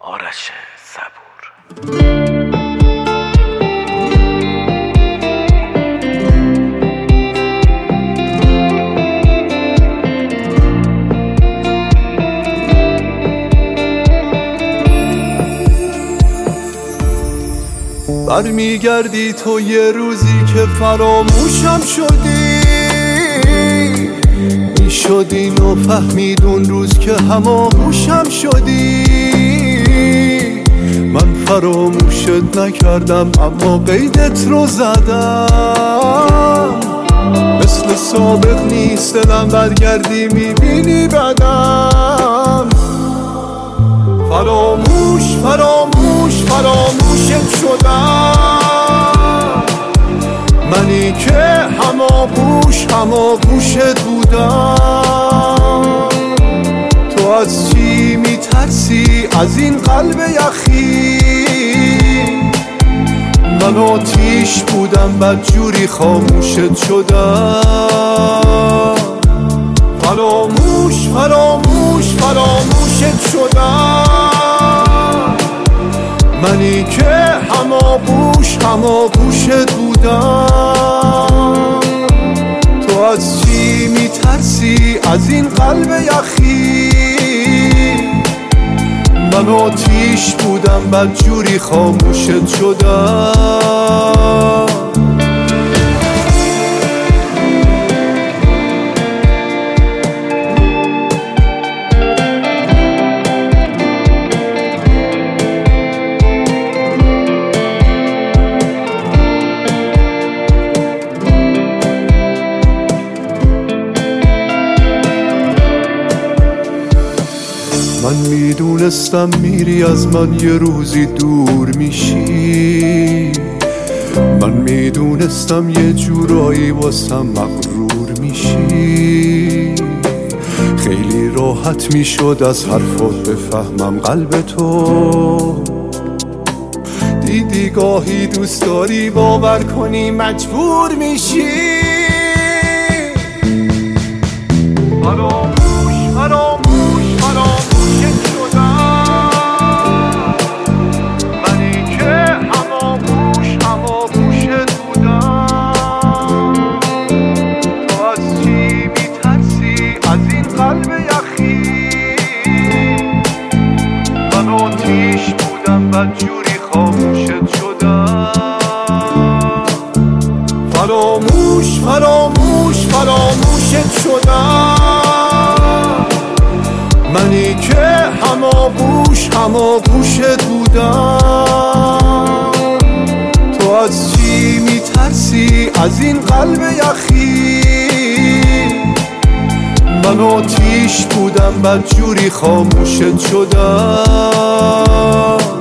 آرش صبور. برمیگردی تو یه روزی که فراموشم شدی، میشد اینو فهمید اون روز که هماغوشم شدی. من فراموشت نکردم اما قیدت رو زدم، مثل سابق نیست دلم برگردی میبینی بدم. فراموش فراموش فراموشت شدم، منی که هماغوشت بودم. تو از چی میترسی از این قلب یخی؟ من آتیش بودم بدجوری خاموشت شدم. فراموش فراموش فراموشت شدم، منی که هماغوشت بودم. تو از چی میترسی از این قلب یخی؟ من آتیش بودم بدجوری خاموشت شدم. من میدونستم میری از من یه روزی دور میشی، من میدونستم یه جورایی واسم مغرور میشی. خیلی راحت میشد از حرفات بفهمم قلب تو، دیدی گاهی دوست داری باور کنی مجبور میشی. فراموش فراموش فراموشت شدم، منی که هماغوشت بودم. تو از چی میترسی از این قلب یخی؟ من آتیش بودم بدجوری خاموشت شدم. فراموش فراموش فراموشت شدم، منی که هماغوشت بودم. تو از چی میترسی از این قلب یخی؟ من آتیش بودم بدجوری خاموشت شدم.